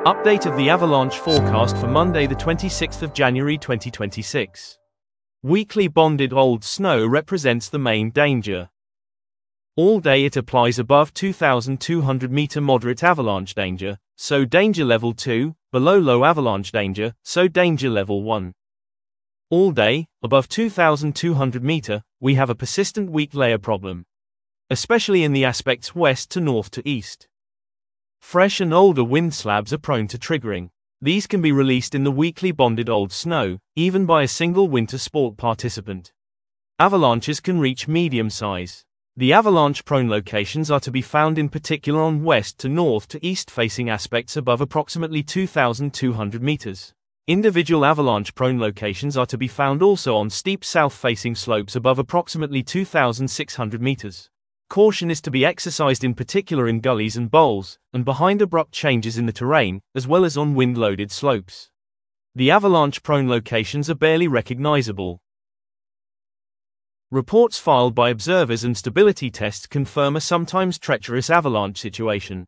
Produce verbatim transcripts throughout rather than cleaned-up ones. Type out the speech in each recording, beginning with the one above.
Update of the avalanche forecast for Monday the twenty-sixth of January twenty twenty-six. Weakly bonded old snow represents the main danger. All day it applies above two thousand two hundred meter moderate avalanche danger, so danger level two, below low avalanche danger, so danger level one. All day, above two thousand two hundred meter, we have a persistent weak layer problem, especially in the aspects west to north to east. Fresh and older wind slabs are prone to triggering. These can be released in the weakly bonded old snow, even by a single winter sport participant. Avalanches can reach medium size. The avalanche-prone locations are to be found in particular on west to north to east facing aspects above approximately two thousand two hundred meters. Individual avalanche-prone locations are to be found also on steep south-facing slopes above approximately two thousand six hundred meters. Caution is to be exercised in particular in gullies and bowls, and behind abrupt changes in the terrain, as well as on wind-loaded slopes. The avalanche-prone locations are barely recognizable. Reports filed by observers and stability tests confirm a sometimes treacherous avalanche situation.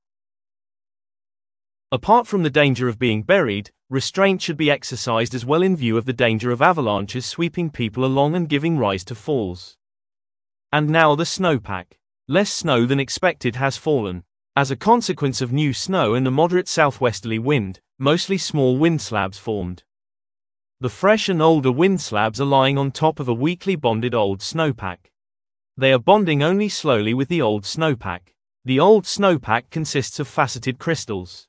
Apart from the danger of being buried, restraint should be exercised as well in view of the danger of avalanches sweeping people along and giving rise to falls. And now the snowpack. Less snow than expected has fallen. As a consequence of new snow and a moderate southwesterly wind, mostly small wind slabs formed. The fresh and older wind slabs are lying on top of a weakly bonded old snowpack. They are bonding only slowly with the old snowpack. The old snowpack consists of faceted crystals.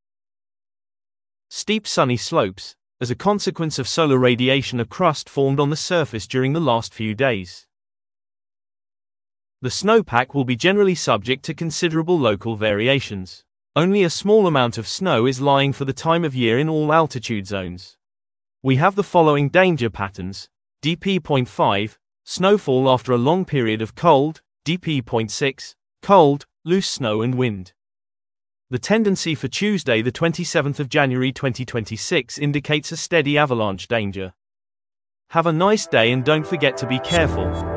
Steep sunny slopes. As a consequence of solar radiation, a crust formed on the surface during the last few days. The snowpack will be generally subject to considerable local variations. Only a small amount of snow is lying for the time of year in all altitude zones. We have the following danger patterns: D P zero point five, snowfall after a long period of cold; D P zero point six, cold, loose snow and wind. The tendency for Tuesday the twenty-seventh of January twenty twenty-six indicates a steady avalanche danger. Have a nice day and don't forget to be careful.